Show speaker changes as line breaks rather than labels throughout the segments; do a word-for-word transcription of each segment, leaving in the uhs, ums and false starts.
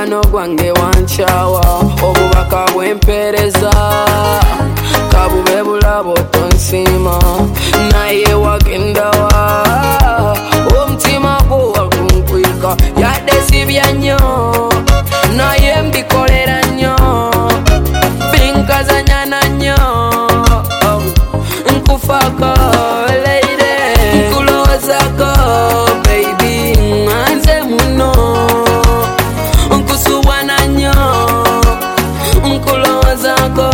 mukwano gwange wanchawa obubaka bwempereza kabube bulabo tonsima naye wagendawa omutima gwo wagunkwika yadde sibya nnyo naye mbikolera nnyo binkazanyana nnyo nkufako lady nkulowozako baby nze muno nkusubwana nnyo nkulowozako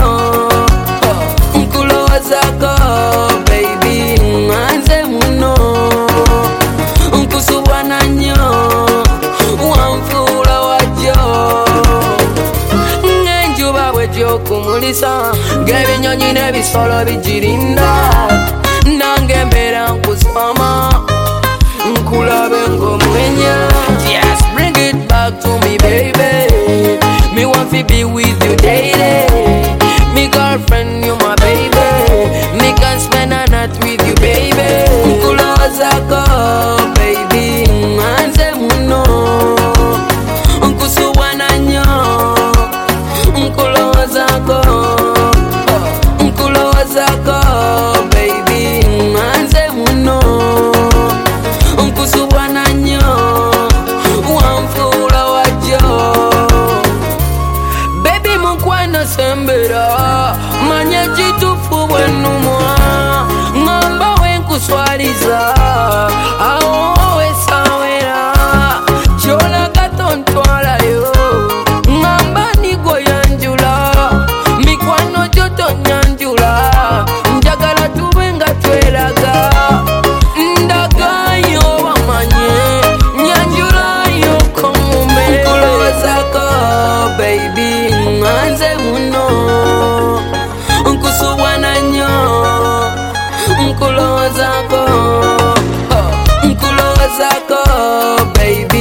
nkulowozako baby nze muno nkusubwana nnyo wanfuula wajjo ng'enjuba bwegyokumulisa ng'ebinyonyi n'ebisolo bigirinda nange mbeera nkusoma nkulabe ng'omwenya. Yes, bring it back to me baby, me want to be with you daily, me girlfriend you my baby, me can spend a night with you baby. Nkulowozako baby nze muno nkusubwana nnyo nkulowozako nkulowozako baby nze muno nkusubwana nnyo wanfuula wajjo baby mukwano sembera manye kitufu bwennumwa ngamba wenkuswaliza awo wesawera kyolaga tontwalayo ngamba nigo yanjula mikwano gyo tonyanjula njagala tube nga tweraga ndagayo bamanye nyanjulayo komume. Nkulowozako baby nze muno nkusubwana nnyo nkulowozako nkulowozako baby